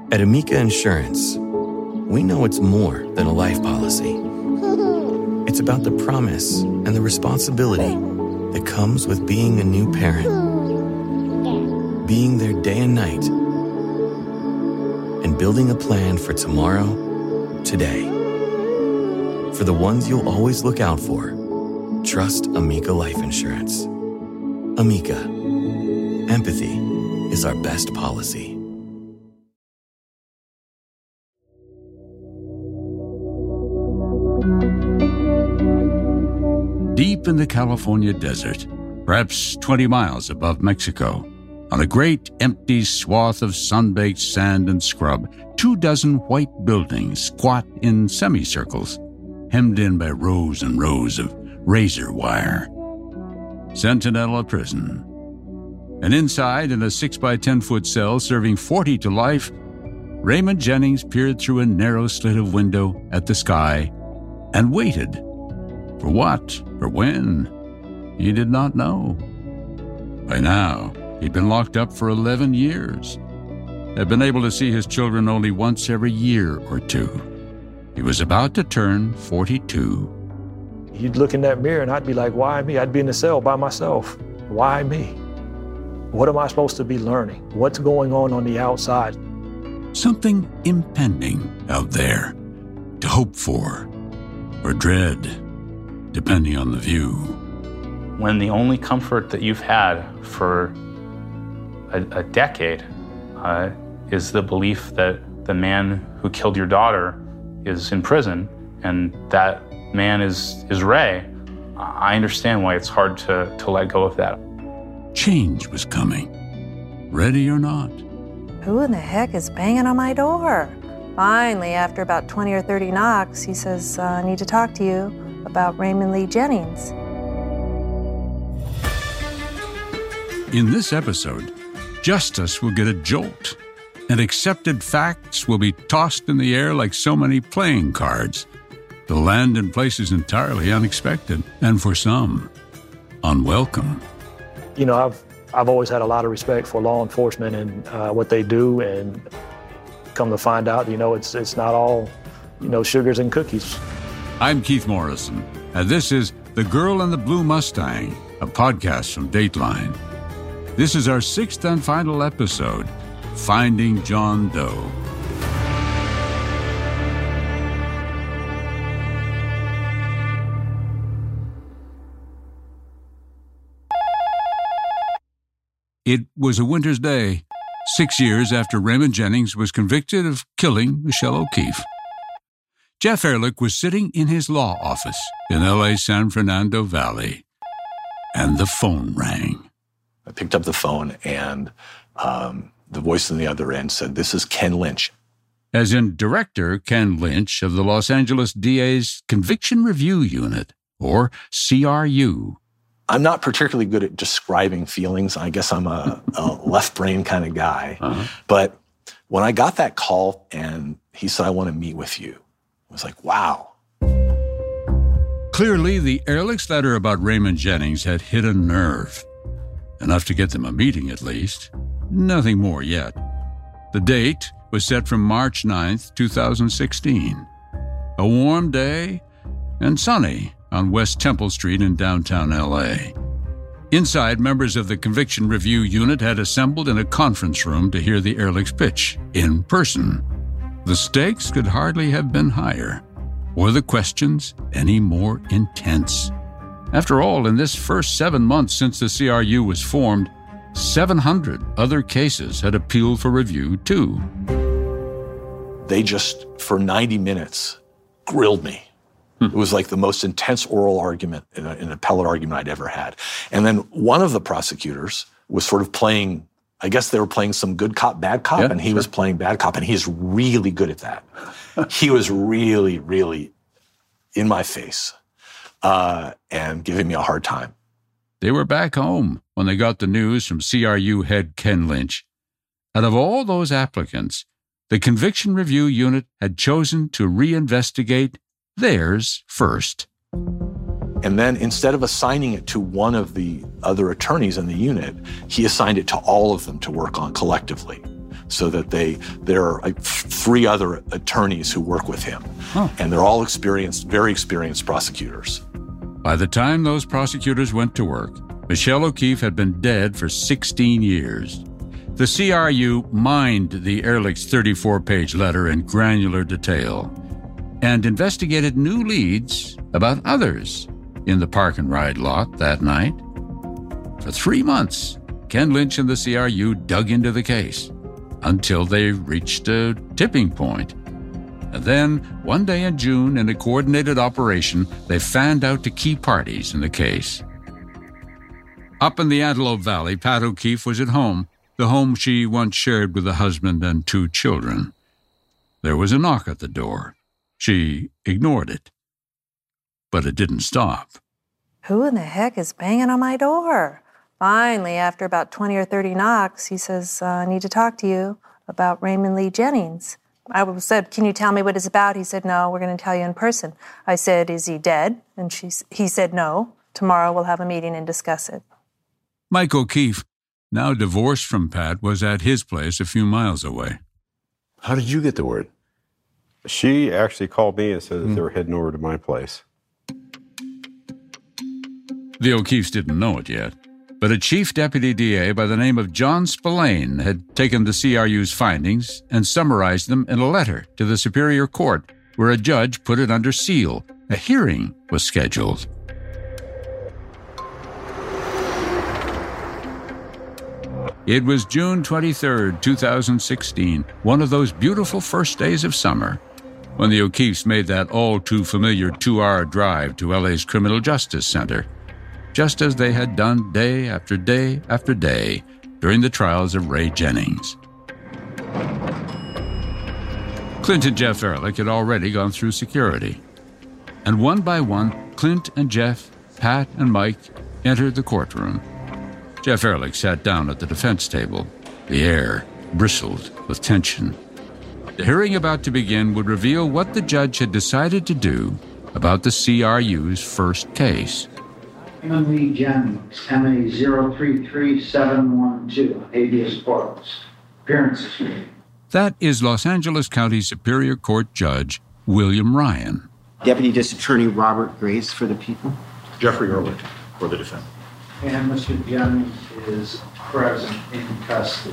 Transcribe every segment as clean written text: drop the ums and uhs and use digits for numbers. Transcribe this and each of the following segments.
At Amica Insurance, we know it's more than a life policy. It's about the promise and the responsibility that comes with being a new parent. Being there day and night, and building a plan for tomorrow, today. For the ones you'll always look out for, trust Amica Life Insurance. Amica. Empathy is our best policy. Deep in the California desert, perhaps 20 miles above Mexico, on a great empty swath of sun-baked sand and scrub, 24 white buildings squat in semicircles, hemmed in by rows and rows of razor wire. Centinela Prison. And inside, in a 6-by-10-foot cell serving 40 to life, Raymond Jennings peered through a narrow slit of window at the sky and waited. For what or when? He did not know. By now, he'd been locked up for 11 years, had been able to see his children only once every year or two. He was about to turn 42. You'd look in that mirror and I'd be like, why me? I'd be in the cell by myself. Why me? What am I supposed to be learning? What's going on the outside? Something impending out there to hope for or dread, depending on the view. When the only comfort that you've had for a decade is the belief that the man who killed your daughter is in prison and that man is Ray, I understand why it's hard to let go of that. Change was coming, ready or not. Who in the heck is banging on my door? Finally, after about 20 or 30 knocks, he says, I need to talk to you about Raymond Lee Jennings. In this episode, justice will get a jolt, and accepted facts will be tossed in the air like so many playing cards. They'll land in places entirely unexpected, and for some, unwelcome. You know, I've always had a lot of respect for law enforcement and what they do, and come to find out, you know, it's not all, you know, sugars and cookies. I'm Keith Morrison, and this is The Girl in the Blue Mustang, a podcast from Dateline. This is our 6th and final episode, Finding John Doe. It was a winter's day, 6 years after Raymond Jennings was convicted of killing Michelle O'Keefe. Jeff Ehrlich was sitting in his law office in LA's San Fernando Valley, and the phone rang. I picked up the phone, and the voice on the other end said, "This is Ken Lynch." As in Director Ken Lynch of the Los Angeles DA's Conviction Review Unit, or CRU. I'm not particularly good at describing feelings. I guess I'm a left brain kind of guy. But when I got that call and he said, "I want to meet with you," I was like, wow. Clearly, the Ehrlich's letter about Raymond Jennings had hit a nerve. Enough to get them a meeting, at least. Nothing more yet. The date was set for March 9th, 2016. A warm day and sunny on West Temple Street in downtown L.A. Inside, members of the Conviction Review Unit had assembled in a conference room to hear the Ehrlich's pitch in person. The stakes could hardly have been higher, or the questions any more intense. After all, in this first 7 months since the CRU was formed, 700 other cases had appealed for review, too. They just, for 90 minutes, grilled me. It was like the most intense oral argument in an appellate argument I'd ever had. And then one of the prosecutors was sort of playing, I guess they were playing some good cop, bad cop, and he was playing bad cop, and he's really good at that. He was really, really in my face and giving me a hard time. They were back home when they got the news from CRU head Ken Lynch. Out of all those applicants, the Conviction Review Unit had chosen to reinvestigate theirs first. And then instead of assigning it to one of the other attorneys in the unit, he assigned it to all of them to work on collectively. so that there are like 3 other attorneys who work with him. And they're all very experienced prosecutors. By the time those prosecutors went to work, Michelle O'Keefe had been dead for 16 years. The CRU mined the Ehrlich's 34-page letter in granular detail and investigated new leads about others in the park and ride lot that night. For 3 months, Ken Lynch and the CRU dug into the case until they reached a tipping point. And then, one day in June, in a coordinated operation, they fanned out to key parties in the case. Up in the Antelope Valley, Pat O'Keefe was at home, the home she once shared with a husband and 2 children. There was a knock at the door. She ignored it. But it didn't stop. Who in the heck is banging on my door? Finally, after about 20 or 30 knocks, he says, I need to talk to you about Raymond Lee Jennings. I said, can you tell me what it's about? He said, no, we're going to tell you in person. I said, is he dead? And he said, no. Tomorrow we'll have a meeting and discuss it. Mike O'Keefe, now divorced from Pat, was at his place a few miles away. How did you get the word? She actually called me and said that they were heading over to my place. The O'Keefes didn't know it yet, but a chief deputy DA by the name of John Spillane had taken the CRU's findings and summarized them in a letter to the Superior Court, where a judge put it under seal. A hearing was scheduled. It was June 23, 2016, one of those beautiful first days of summer, when the O'Keefes made that all-too-familiar 2-hour drive to LA's Criminal Justice Center, just as they had done day after day after day during the trials of Ray Jennings. Clint and Jeff Ehrlich had already gone through security, and one by one, Clint and Jeff, Pat and Mike entered the courtroom. Jeff Ehrlich sat down at the defense table. The air bristled with tension. The hearing about to begin would reveal what the judge had decided to do about the CRU's first case. Raymond Lee Jennings, MA 033712, habeas corpus. Appearances. That is Los Angeles County Superior Court Judge William Ryan. Deputy District Attorney Robert Grace for the people. Jeffrey Ehrlich for the defendant. And Mr. Jennings is present in custody.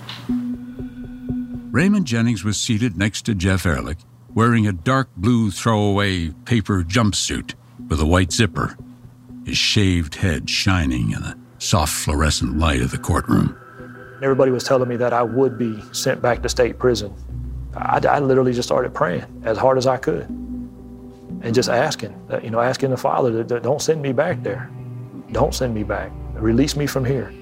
Raymond Jennings was seated next to Jeff Ehrlich, wearing a dark blue throwaway paper jumpsuit with a white zipper, his shaved head shining in the soft fluorescent light of the courtroom. Everybody was telling me that I would be sent back to state prison. I literally just started praying as hard as I could and just asking the Father that don't send me back there. Don't send me back. Release me from here.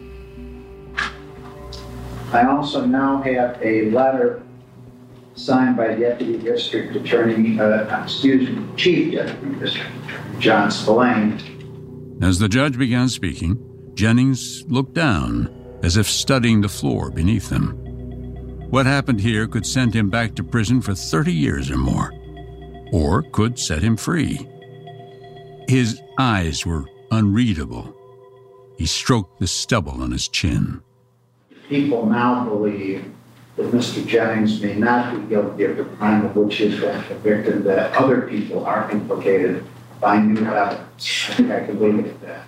I also now have a letter signed by Deputy District Attorney, Chief Deputy District Attorney John Spillane. As the judge began speaking, Jennings looked down, as if studying the floor beneath him. What happened here could send him back to prison for 30 years or more, or could set him free. His eyes were unreadable. He stroked the stubble on his chin. People now believe that Mr. Jennings may not be guilty of the crime of which he has been convicted, that other people are implicated by new evidence. I think I can leave it at that.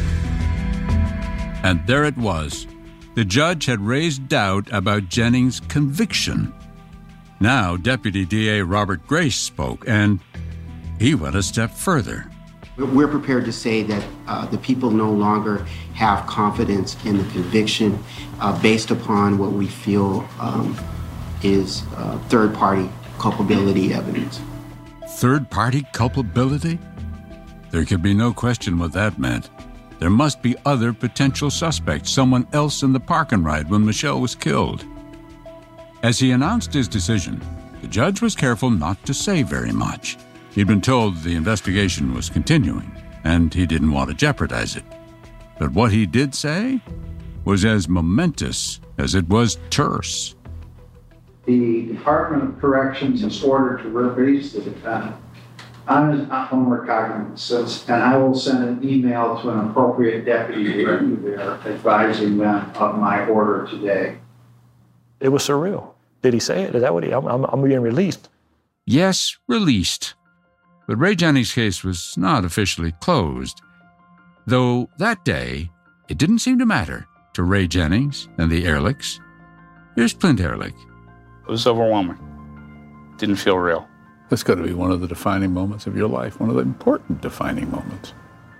And there it was. The judge had raised doubt about Jennings' conviction. Now Deputy DA Robert Grace spoke, and he went a step further. We're prepared to say that the people no longer have confidence in the conviction based upon what we feel is third-party culpability evidence. Third-party culpability? There could be no question what that meant. There must be other potential suspects, someone else in the park and ride when Michelle was killed. As he announced his decision, the judge was careful not to say very much. He'd been told the investigation was continuing, and he didn't want to jeopardize it. But what he did say was as momentous as it was terse. The Department of Corrections has ordered to release the defendant on his own recognizance, and I will send an email to an appropriate deputy there advising them of my order today. It was surreal. Did he say it? Is that what I'm being released? Yes, released. But Ray Jennings' case was not officially closed. Though that day, it didn't seem to matter to Ray Jennings and the Ehrlichs. Here's Clint Ehrlich. It was overwhelming. Didn't feel real. That's got to be one of the defining moments of your life, one of the important defining moments.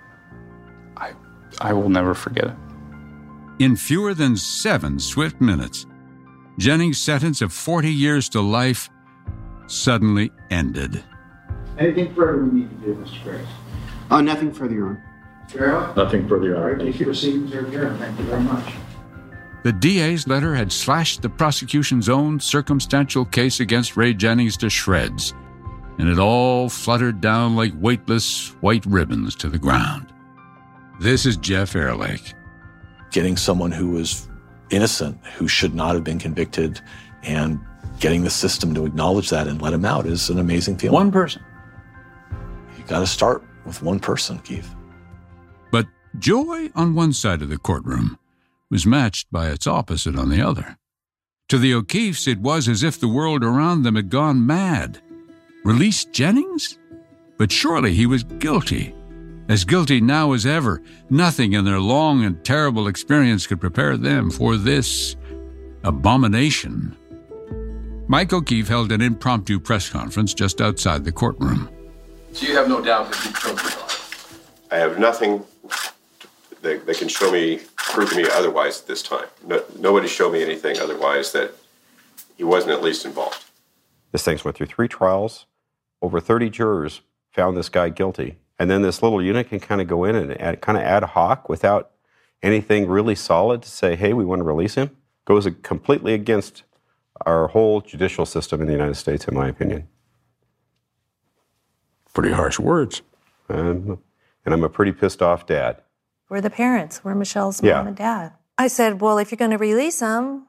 I will never forget it. In fewer than 7 swift minutes, Jennings' sentence of 40 years to life suddenly ended. Anything further we need to do, Mr. Grace? Nothing further, Your Honor. Farrell? Nothing further, Your Honor. Thank you. Proceedings are adjourned. Thank you very much. The DA's letter had slashed the prosecution's own circumstantial case against Ray Jennings to shreds, and it all fluttered down like weightless white ribbons to the ground. This is Jeff Ehrlich. Getting someone who was innocent, who should not have been convicted, and getting the system to acknowledge that and let him out is an amazing feeling. One person. You got to start with one person, Keith. But joy on one side of the courtroom was matched by its opposite on the other. To the O'Keefes, it was as if the world around them had gone mad. Release Jennings? But surely he was guilty. As guilty now as ever. Nothing in their long and terrible experience could prepare them for this abomination. Mike O'Keefe held an impromptu press conference just outside the courtroom. So you have no doubt that you killed your daughter? I have nothing that can prove to me otherwise at this time. Nobody showed me anything otherwise that he wasn't at least involved. This thing's went through 3 trials. Over 30 jurors found this guy guilty. And then this little unit can kind of go in and kind of ad hoc without anything really solid to say, hey, we want to release him. Goes completely against our whole judicial system in the United States, in my opinion. Pretty harsh words. And I'm a pretty pissed off dad. We're the parents. We're Michelle's mom and dad. I said, well, if you're going to release him,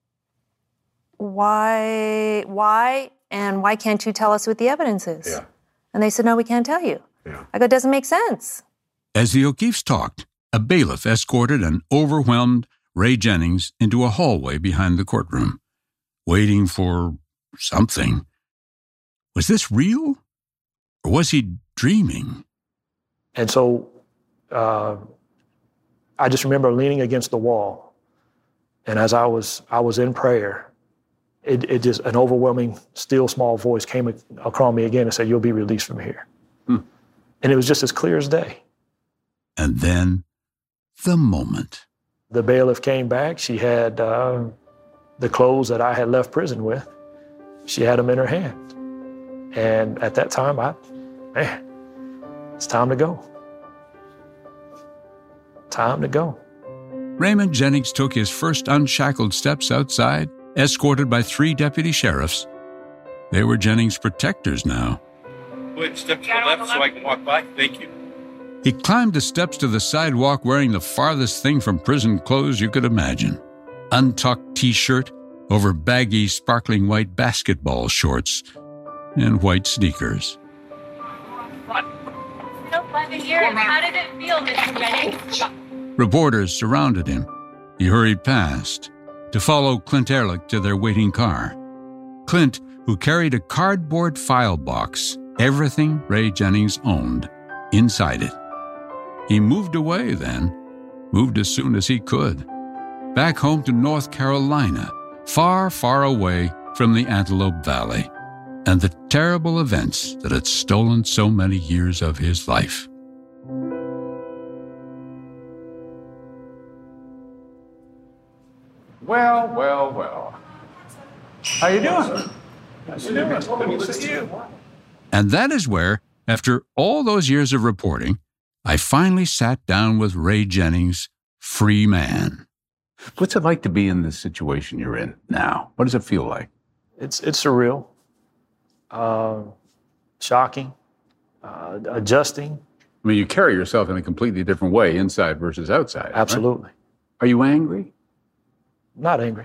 why, and why can't you tell us what the evidence is? Yeah. And they said, no, we can't tell you. Yeah. I go, it doesn't make sense. As the O'Keefes talked, a bailiff escorted an overwhelmed Ray Jennings into a hallway behind the courtroom, waiting for something. Was this real? Or was he dreaming? And so I just remember leaning against the wall. And as I was in prayer, it just, an overwhelming, still small voice came across me again and said, you'll be released from here. And it was just as clear as day. And then the moment. The bailiff came back. She had the clothes that I had left prison with. She had them in her hand. And at that time, it's time to go. Time to go. Raymond Jennings took his first unshackled steps outside, escorted by 3 deputy sheriffs. They were Jennings' protectors now. Go ahead and step to the left so I can walk by. Thank you. He climbed the steps to the sidewalk wearing the farthest thing from prison clothes you could imagine. Untucked T-shirt over baggy, sparkling white basketball shorts and white sneakers. So glad to hear it. How did it feel, Mr. Jennings? Reporters surrounded him. He hurried past to follow Clint Ehrlich to their waiting car. Clint, who carried a cardboard file box, everything Ray Jennings owned, inside it. He moved away then, moved as soon as he could, back home to North Carolina, far, far away from the Antelope Valley and the terrible events that had stolen so many years of his life. Well. How you doing? Nice to meet you. Good to see you. And that is where, after all those years of reporting, I finally sat down with Ray Jennings, free man. What's it like to be in this situation you're in now? What does it feel like? It's surreal, shocking, adjusting. I mean, you carry yourself in a completely different way, inside versus outside. Absolutely. Right? Are you angry? Not angry.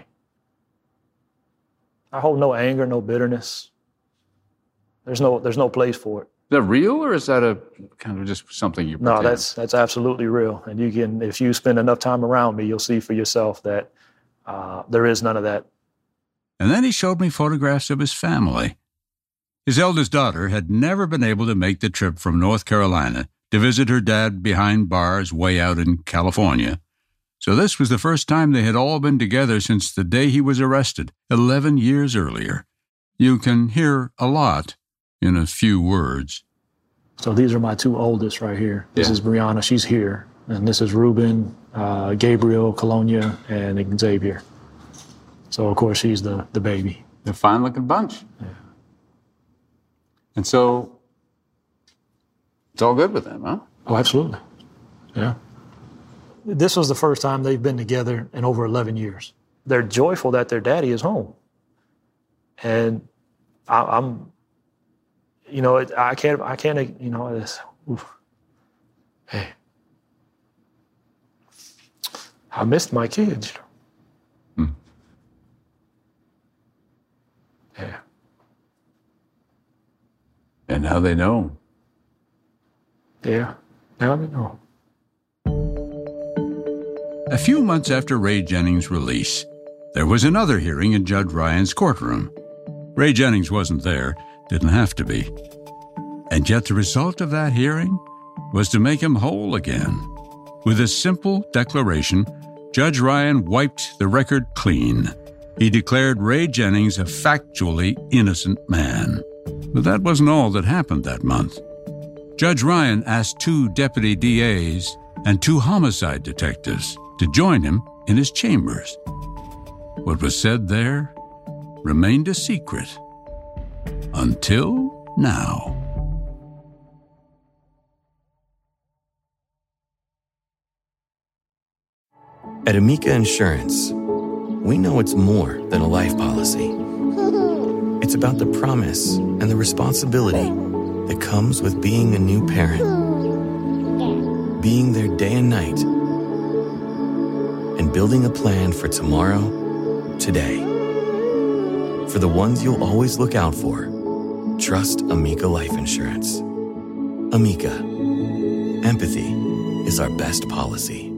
I hold no anger, no bitterness. There's no place for it. Is that real, or is that a kind of just something you pretend? No, that's absolutely real. And you can, if you spend enough time around me, you'll see for yourself that there is none of that and then he showed me photographs of his family. His eldest daughter had never been able to make the trip from North Carolina to visit her dad behind bars way out in California. So this was the first time they had all been together since the day he was arrested, 11 years earlier. You can hear a lot in a few words. So these are my two oldest right here. This is Brianna, she's here. And this is Ruben, Gabriel, Colonia, and Xavier. So, of course, she's the baby. They're a fine-looking bunch. Yeah. And so, it's all good with them, huh? Oh, absolutely. Yeah. This was the first time they've been together in over 11 years. They're joyful that their daddy is home. And I'm, you know, I can't, you know, it's, oof. Hey, I missed my kids. Yeah. And now they know. Yeah, now they know. A few months after Ray Jennings' release, there was another hearing in Judge Ryan's courtroom. Ray Jennings wasn't there, didn't have to be. And yet the result of that hearing was to make him whole again. With a simple declaration, Judge Ryan wiped the record clean. He declared Ray Jennings a factually innocent man. But that wasn't all that happened that month. Judge Ryan asked 2 deputy DAs and 2 homicide detectives to join him in his chambers. What was said there remained a secret until now. At Amica Insurance, we know it's more than a life policy. It's about the promise and the responsibility that comes with being a new parent. Being there day and night. And building a plan for tomorrow, today. For the ones you'll always look out for, trust Amica Life Insurance. Amica. Empathy is our best policy.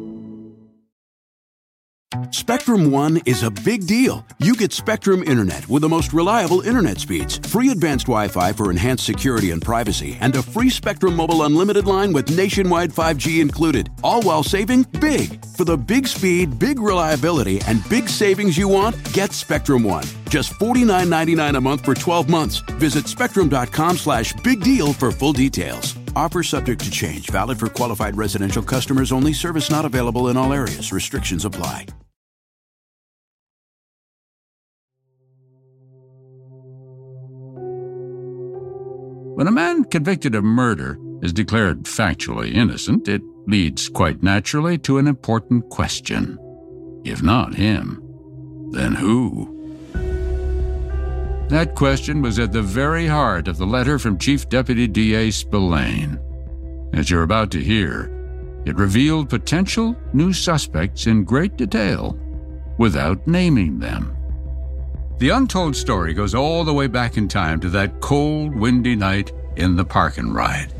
Spectrum One is a big deal. You get Spectrum Internet with the most reliable internet speeds, free advanced Wi-Fi for enhanced security and privacy, and a free Spectrum Mobile Unlimited line with nationwide 5G included, all while saving big. For the big speed, big reliability, and big savings you want, get Spectrum One. Just $49.99 a month for 12 months. Visit spectrum.com/big deal for full details. Offer subject to change. Valid for qualified residential customers only. Service not available in all areas. Restrictions apply. When a man convicted of murder is declared factually innocent, it leads quite naturally to an important question. If not him, then who? That question was at the very heart of the letter from Chief Deputy D.A. Spillane. As you're about to hear, it revealed potential new suspects in great detail, without naming them. The untold story goes all the way back in time to that cold, windy night in the park and ride.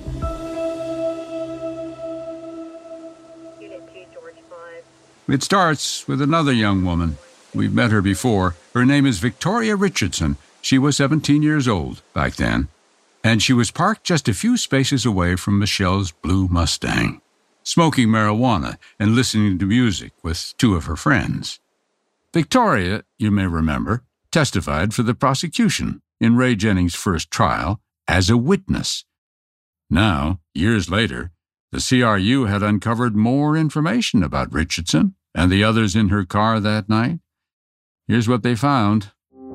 It starts with another young woman. We've met her before. Her name is Victoria Richardson. She was 17 years old back then, and she was parked just a few spaces away from Michelle's blue Mustang, smoking marijuana and listening to music with 2 of her friends. Victoria, you may remember, testified for the prosecution in Ray Jennings' first trial as a witness. Now, years later, the CRU had uncovered more information about Richardson and the others in her car that night. Here's what they found.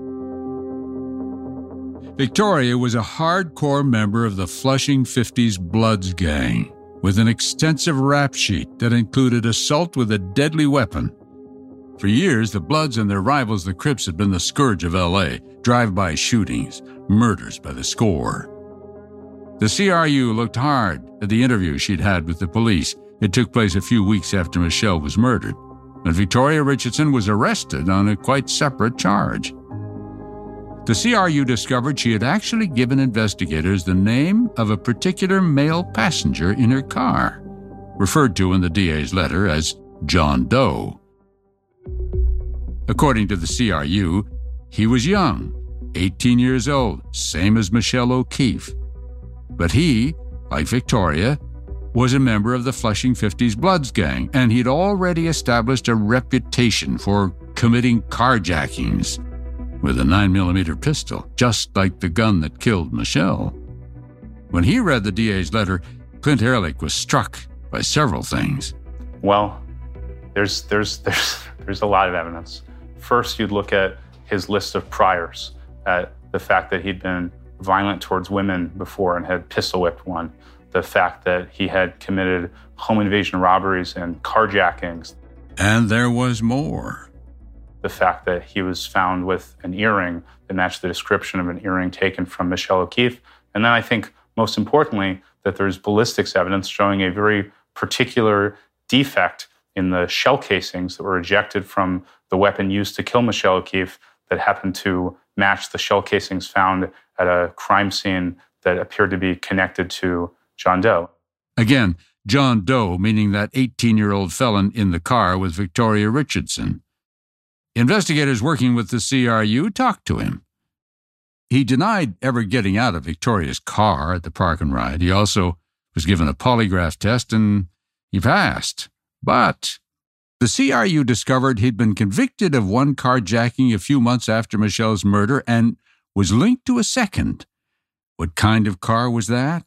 Victoria was a hardcore member of the Flushing 50s Bloods gang, with an extensive rap sheet that included assault with a deadly weapon. For years, the Bloods and their rivals, the Crips, had been the scourge of L.A., drive-by shootings, murders by the score. The CRU looked hard at the interview she'd had with the police. It took place a few weeks after Michelle was murdered, and Victoria Richardson was arrested on a quite separate charge. The CRU discovered she had actually given investigators the name of a particular male passenger in her car, referred to in the DA's letter as John Doe. According to the CRU, He was young, 18 years old, same as Michelle O'Keefe. But he, like Victoria, was a member of the Flushing 50s Bloods gang, and he'd already established a reputation for committing carjackings with a 9mm pistol, just like the gun that killed Michelle. When he read the DA's letter, Clint Ehrlich was struck by several things. Well, there's a lot of evidence. First, you'd look at his list of priors, at the fact that he'd been violent towards women before and had pistol whipped one, the fact that he had committed home invasion robberies and carjackings. And there was more. The fact that he was found with an earring that matched the description of an earring taken from Michelle O'Keefe. And then I think, most importantly, that there's ballistics evidence showing a very particular defect in the shell casings that were ejected from the weapon used to kill Michelle O'Keefe that happened to match the shell casings found at a crime scene that appeared to be connected to John Doe. Again, John Doe, meaning that 18-year-old felon in the car with Victoria Richardson. Investigators working with the CRU talked to him. He denied ever getting out of Victoria's car at the park and ride. He also was given a polygraph test, and he passed. But the CRU discovered he'd been convicted of one carjacking a few months after Michelle's murder and was linked to a second. What kind of car was that?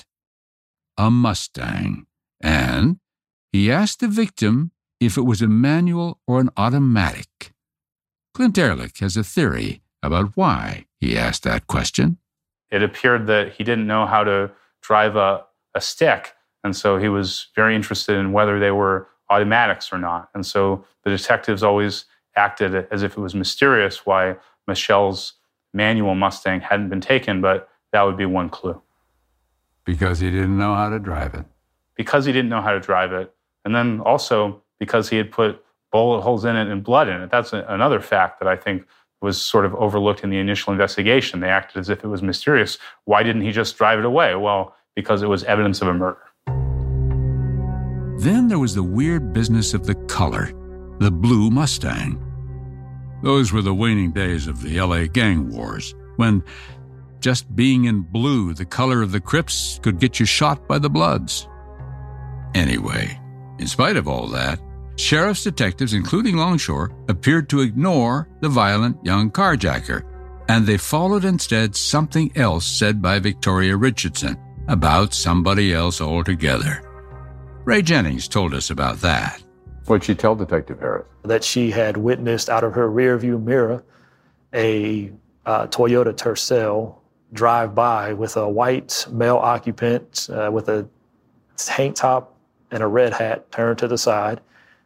A Mustang. And he asked the victim if it was a manual or an automatic. Clint Ehrlich has a theory about why he asked that question. It appeared that he didn't know how to drive a stick, and so he was very interested in whether they were automatics or not. And so the detectives always acted as if it was mysterious why Michelle's manual Mustang hadn't been taken, but that would be one clue. Because he didn't know how to drive it. Because he didn't know how to drive it. And then also because he had put bullet holes in it and blood in it. That's another fact that I think was sort of overlooked in the initial investigation. They acted as if it was mysterious. Why didn't he just drive it away? Well, because it was evidence of a murder. Then there was the weird business of the color, the blue Mustang. Those were the waning days of the LA gang wars, when just being in blue, the color of the Crips, could get you shot by the Bloods. Anyway, in spite of all that, sheriff's detectives, including Longshore, appeared to ignore the violent young carjacker, and they followed instead something else said by Victoria Richardson about somebody else altogether. Ray Jennings told us about that. What'd she tell Detective Harris? That she had witnessed out of her rearview mirror a Toyota Tercel drive by with a white male occupant with a tank top and a red hat turned to the side.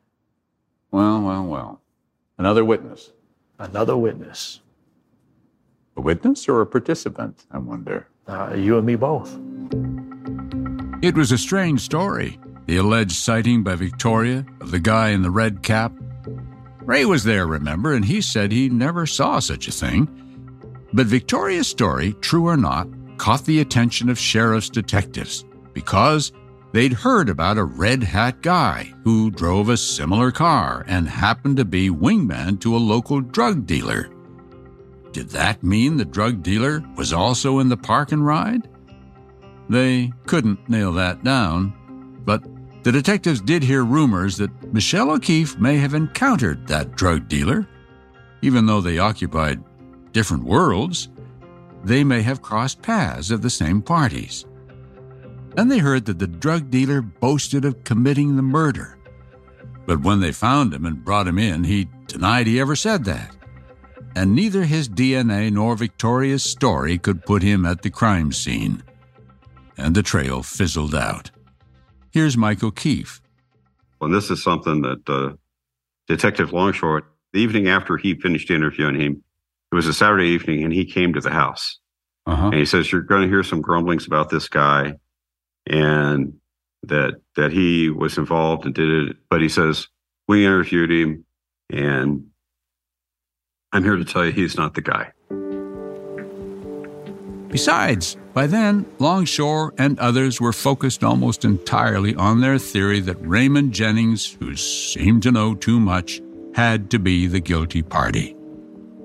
Well. Another witness. Another witness. A witness or a participant, I wonder? You and me both. It was a strange story, the alleged sighting by Victoria of the guy in the red cap. Ray was there, remember, and he said he never saw such a thing. But Victoria's story, true or not, caught the attention of sheriff's detectives because they'd heard about a red hat guy who drove a similar car and happened to be wingman to a local drug dealer. Did that mean the drug dealer was also in the park and ride? They couldn't nail that down, but the detectives did hear rumors that Michelle O'Keefe may have encountered that drug dealer. Even though they occupied different worlds, they may have crossed paths at the same parties. And they heard that the drug dealer boasted of committing the murder. But when they found him and brought him in, he denied he ever said that. And neither his DNA nor Victoria's story could put him at the crime scene. And the trail fizzled out. Here's Mike O'Keefe. And this is something that Detective Longshore, the evening after he finished interviewing him, it was a Saturday evening, and he came to the house. And he says, you're going to hear some grumblings about this guy, and that he was involved and did it. But he says, we interviewed him, and I'm here to tell you he's not the guy. Besides, by then, Longshore and others were focused almost entirely on their theory that Raymond Jennings, who seemed to know too much, had to be the guilty party.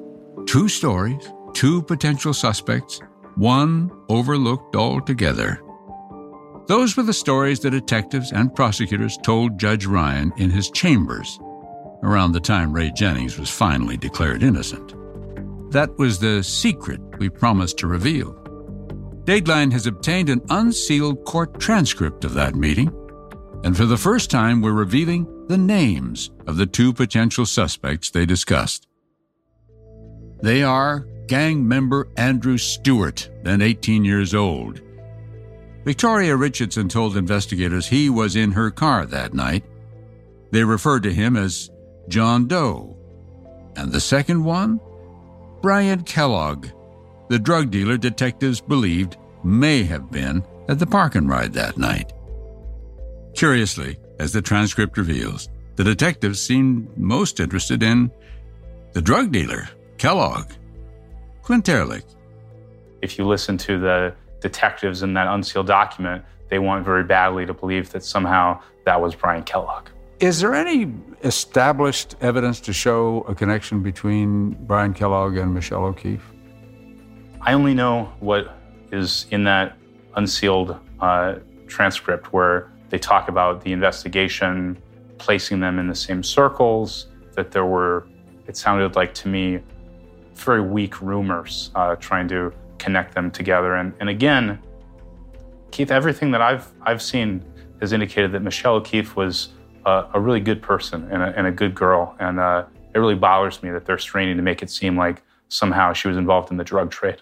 2 stories, 2 potential suspects, 1 overlooked altogether. Those were the stories the detectives and prosecutors told Judge Ryan in his chambers around the time Ray Jennings was finally declared innocent. That was the secret we promised to reveal. Dateline has obtained an unsealed court transcript of that meeting, and for the first time we're revealing the names of the 2 potential suspects they discussed. They are gang member Andrew Stewart, then 18 years old. Victoria Richardson told investigators he was in her car that night. They referred to him as John Doe. And the second one? Brian Kellogg, the drug dealer detectives believed may have been at the park and ride that night. Curiously, as the transcript reveals, the detectives seemed most interested in the drug dealer, Kellogg. Clint Ehrlich. If you listen to the detectives in that unsealed document, they want very badly to believe that somehow that was Brian Kellogg. Is there any established evidence to show a connection between Brian Kellogg and Michelle O'Keefe? I only know what is in that unsealed transcript where they talk about the investigation, placing them in the same circles, that there were, it sounded like to me, very weak rumors trying to connect them together. And again, Keith, everything that I've seen has indicated that Michelle O'Keefe was a really good person and a good girl. And it really bothers me that they're straining to make it seem like somehow she was involved in the drug trade.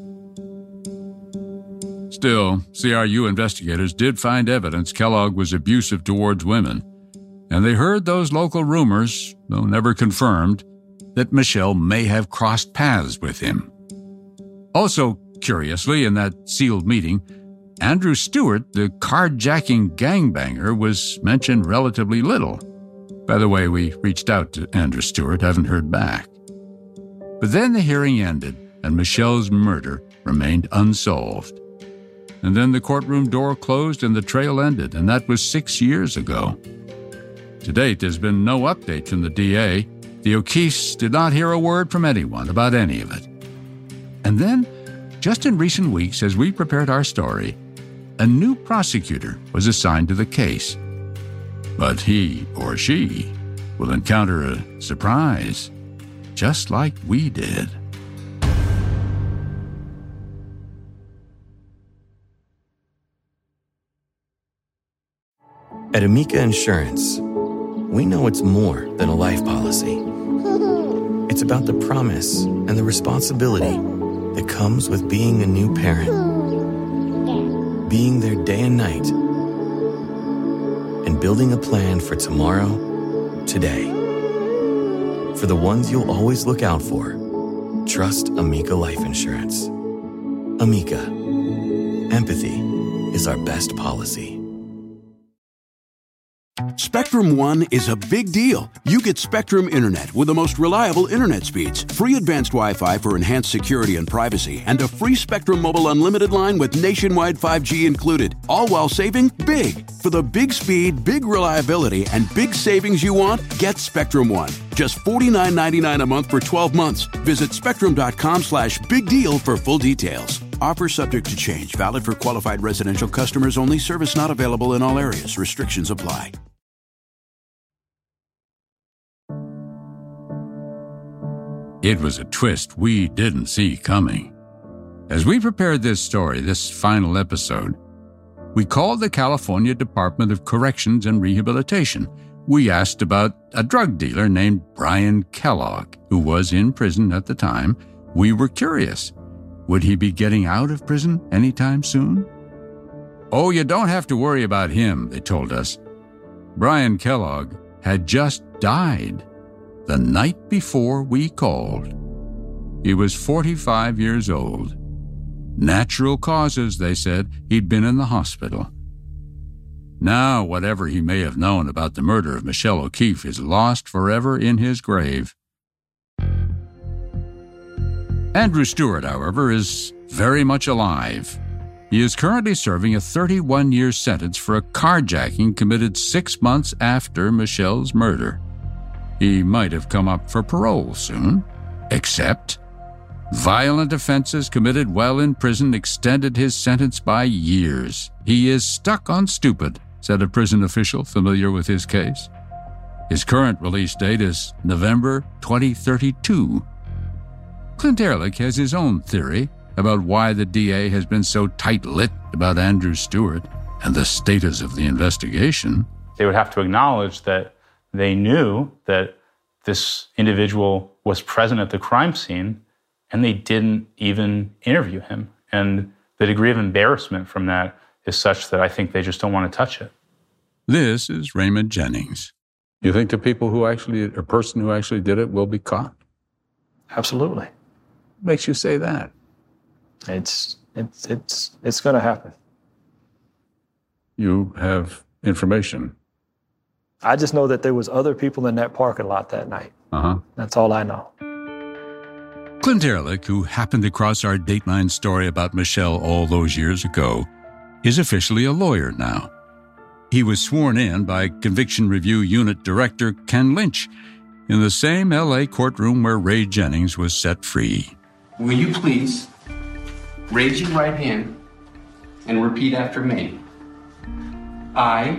Still, CRU investigators did find evidence Kellogg was abusive towards women. And they heard those local rumors, though never confirmed, that Michelle may have crossed paths with him. Also, curiously, in that sealed meeting, Andrew Stewart, the carjacking gangbanger, was mentioned relatively little. By the way, we reached out to Andrew Stewart, haven't heard back. But then the hearing ended, and Michelle's murder remained unsolved. And then the courtroom door closed and the trail ended, and that was 6 years ago. To date, there's been no update from the DA. The O'Keefes did not hear a word from anyone about any of it. And then, just in recent weeks, as we prepared our story, a new prosecutor was assigned to the case. But he or she will encounter a surprise, just like we did. At Amica Insurance, we know it's more than a life policy. It's about the promise and the responsibility that comes with being a new parent. Being there day and night. And building a plan for tomorrow, today. For the ones you'll always look out for, trust Amica Life Insurance. Amica. Empathy is our best policy. Spectrum One is a big deal. You get Spectrum Internet with the most reliable internet speeds, free advanced Wi-Fi for enhanced security and privacy, and a free Spectrum Mobile Unlimited line with nationwide 5G included, all while saving big. For the big speed, big reliability, and big savings you want, get Spectrum One. Just $49.99 a month for 12 months. Visit spectrum.com/big deal for full details. Offer subject to change. Valid for qualified residential customers only. Service not available in all areas. Restrictions apply. It was a twist we didn't see coming. As we prepared this story, this final episode, we called the California Department of Corrections and Rehabilitation. We asked about a drug dealer named Brian Kellogg, who was in prison at the time. We were curious. Would he be getting out of prison anytime soon? Oh, you don't have to worry about him, they told us. Brian Kellogg had just died the night before we called. He was 45 years old. Natural causes, they said. He'd been in the hospital. Now, whatever he may have known about the murder of Michelle O'Keefe is lost forever in his grave. Andrew Stewart, however, is very much alive. He is currently serving a 31-year sentence for a carjacking committed 6 months after Michelle's murder. He might have come up for parole soon, except Violent offenses committed while in prison extended his sentence by years. He is stuck on stupid, said a prison official familiar with his case. His current release date is November 2032. Clint Ehrlich has his own theory about why the DA has been so tight-lipped about Andrew Stewart and the status of the investigation. They would have to acknowledge that they knew that this individual was present at the crime scene, and they didn't even interview him. And the degree of embarrassment from that is such that I think they just don't want to touch it. This is Raymond Jennings. You think the person who actually did it will be caught? Absolutely. What makes you say that? It's going to happen. You have information. I just know that there was other people in that parking lot that night. That's all I know. Clint Ehrlich, who happened across our Dateline story about Michelle all those years ago, is officially a lawyer now. He was sworn in by Conviction Review Unit Director Ken Lynch in the same L.A. courtroom where Ray Jennings was set free. Will you please raise your right hand and repeat after me? I,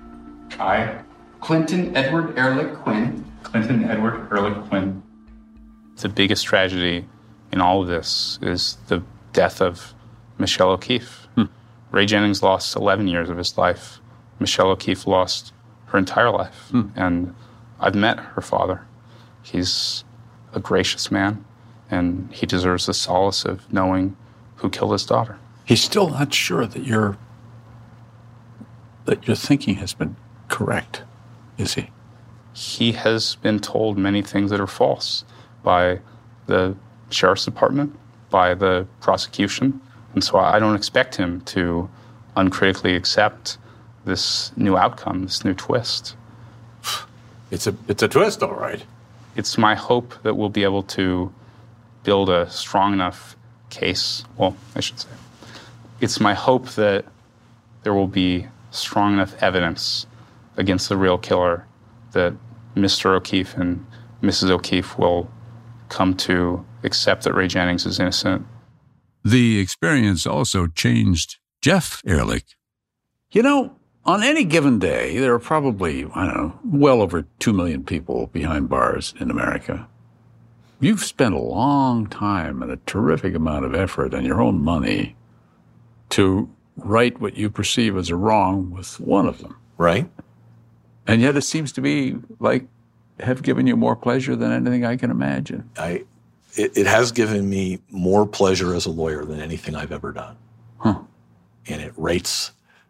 Clinton Edward Ehrlich Quinn. Clinton Edward Ehrlich Quinn. The biggest tragedy in all of this is the death of Michelle O'Keefe. Ray Jennings lost 11 years of his life. Michelle O'Keefe lost her entire life. And I've met her father. He's a gracious man, and he deserves the solace of knowing who killed his daughter. He's still not sure that your thinking has been correct, is he? He has been told many things that are false by the sheriff's department, by the prosecution, and so I don't expect him to uncritically accept this new outcome, this new twist. It's a twist, all right. It's my hope that we'll be able to build a strong enough case. Well, I should say, it's my hope that there will be strong enough evidence against the real killer that Mr. O'Keefe and Mrs. O'Keefe will come to accept that Ray Jennings is innocent. The experience also changed Jeff Ehrlich. You know, on any given day, there are probably, well over 2 million people behind bars in America. You've spent a long time and a terrific amount of effort and your own money to right what you perceive as a wrong with one of them. Right. And yet it seems to be have given you more pleasure than anything I can imagine. It has given me more pleasure as a lawyer than anything I've ever done. And it rates,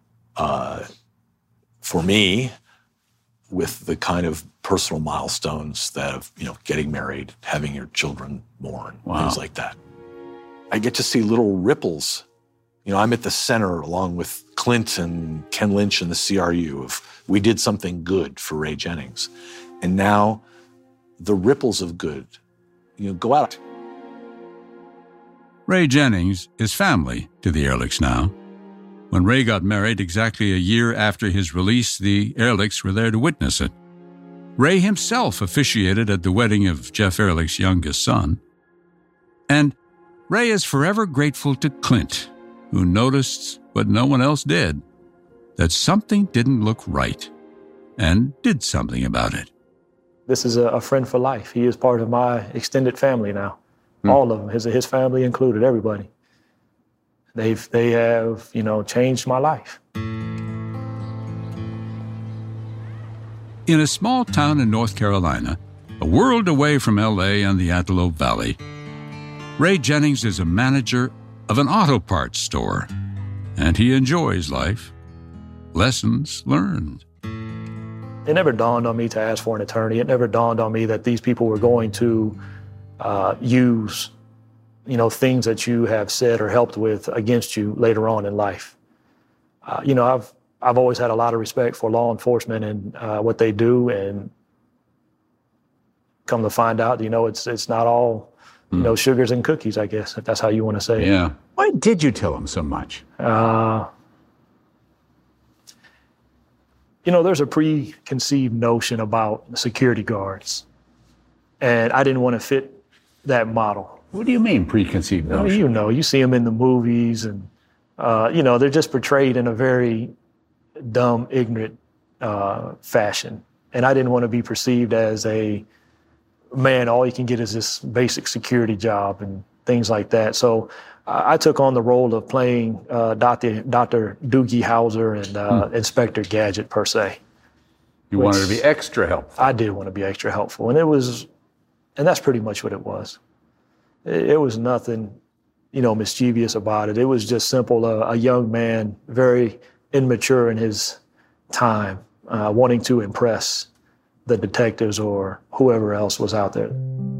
for me, with the kind of personal milestones that of, getting married, having your children born, things like that. I get to see little ripples. I'm at the center along with Clint and Ken Lynch and the CRU of we did something good for Ray Jennings. And now the ripples of good, go out. Ray Jennings is family to the Ehrlichs now. When Ray got married exactly a year after his release, the Ehrlichs were there to witness it. Ray himself officiated at the wedding of Jeff Ehrlich's youngest son. And Ray is forever grateful to Clint, who noticed what no one else did, that something didn't look right, and did something about it. This is a friend for life. He is part of my extended family now. All of them, his family included, everybody. They have, changed my life. In a small town in North Carolina, a world away from L.A. and the Antelope Valley, Ray Jennings is a manager of an auto parts store, and he enjoys life. Lessons learned. It never dawned on me to ask for an attorney. It never dawned on me that these people were going to use, things that you have said or helped with against you later on in life. I've always had a lot of respect for law enforcement and what they do, and come to find out, it's not all, sugars and cookies, I guess, if that's how you want to say it. Yeah. Why did you tell him so much? There's a preconceived notion about security guards, and I didn't want to fit that model. What do you mean, preconceived notion? You see them in the movies, and they're just portrayed in a very dumb, ignorant fashion. And I didn't want to be perceived as a man, all you can get is this basic security job and things like that. So I took on the role of playing Dr. Doogie Howser and Inspector Gadget, per se. You wanted to be extra helpful. I did want to be extra helpful. And that's pretty much what it was. It was nothing, mischievous about it. It was just simple, a young man, very immature in his time, wanting to impress the detectives or whoever else was out there.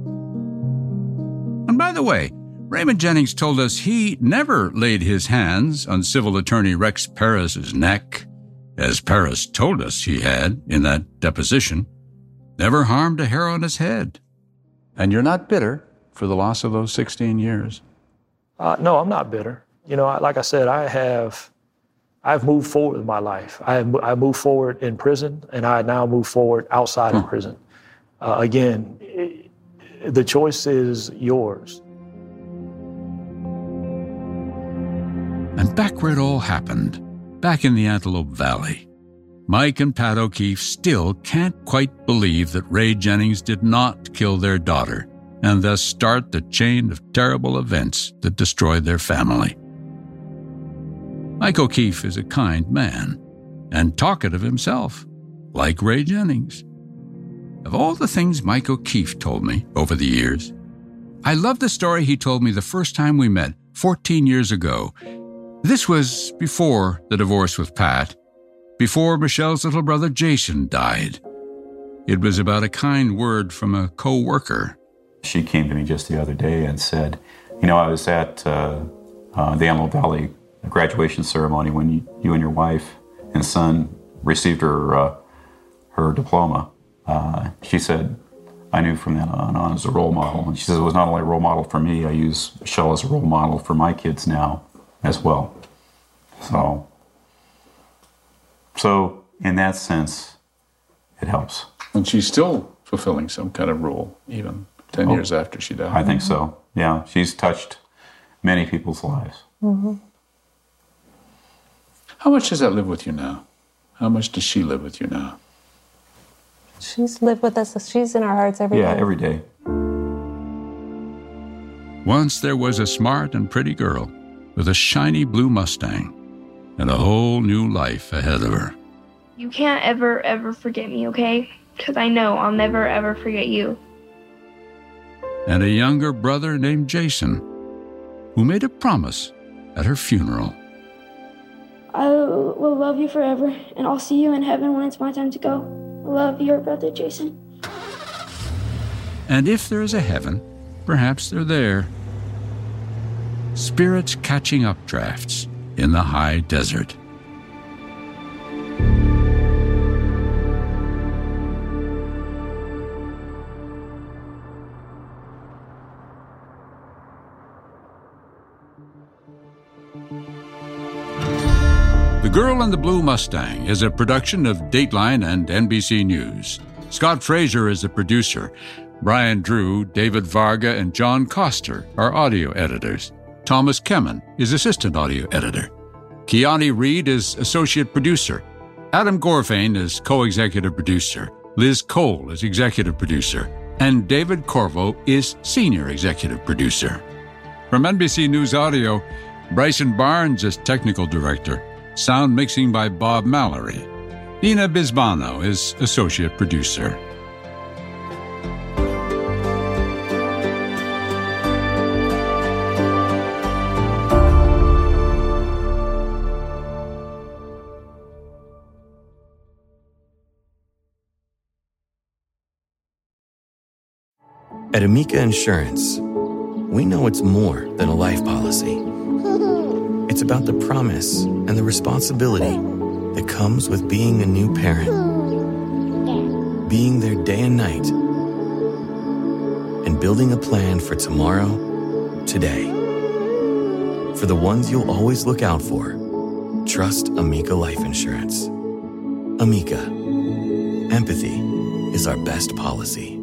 And by the way, Raymond Jennings told us he never laid his hands on civil attorney Rex Parris's neck, as Parris told us he had in that deposition, never harmed a hair on his head. And you're not bitter for the loss of those 16 years? No, I'm not bitter. Like I said, I've moved forward in my life. I moved forward in prison, and I now move forward outside of prison. Again, the choice is yours. And back where it all happened, back in the Antelope Valley, Mike and Pat O'Keefe still can't quite believe that Ray Jennings did not kill their daughter and thus start the chain of terrible events that destroyed their family. Mike O'Keefe is a kind man and talkative himself, like Ray Jennings. Of all the things Mike O'Keefe told me over the years, I love the story he told me the first time we met 14 years ago. This was before the divorce with Pat, before Michelle's little brother Jason died. It was about a kind word from a co-worker. She came to me just the other day and said, I was at the Antelope Valley graduation ceremony when you and your wife and son received her diploma. She said, I knew from then on as a role model. And she says it was not only a role model for me, I use Michelle as a role model for my kids now as well. So in that sense, it helps. And she's still fulfilling some kind of role, even 10 years after she died. I think so. Yeah, she's touched many people's lives. Mm-hmm. How much does that live with you now? How much does she live with you now? She's lived with us. She's in our hearts every day. Yeah, every day. Once there was a smart and pretty girl with a shiny blue Mustang and a whole new life ahead of her. You can't ever forget me, okay? Because I know I'll never, ever forget you. And a younger brother named Jason, who made a promise at her funeral. I will love you forever, and I'll see you in heaven when it's my time to go. Love, your brother, Jason. And if there is a heaven, perhaps they're there. Spirits catching updrafts in the high desert. The Girl in the Blue Mustang is a production of Dateline and NBC News. Scott Fraser is the producer. Brian Drew, David Varga, and John Coster are audio editors. Thomas Kemen is assistant audio editor. Kiani Reed is associate producer. Adam Gorfain is co-executive producer. Liz Cole is executive producer. And David Corvo is senior executive producer. From NBC News Audio, Bryson Barnes is technical director. Sound mixing by Bob Mallory. Nina Bisbano is associate producer. At Amica Insurance, we know it's more than a life policy. It's about the promise and the responsibility that comes with being a new parent. Being there day and night. And building a plan for tomorrow, today. For the ones you'll always look out for, trust Amica Life Insurance. Amica. Empathy is our best policy.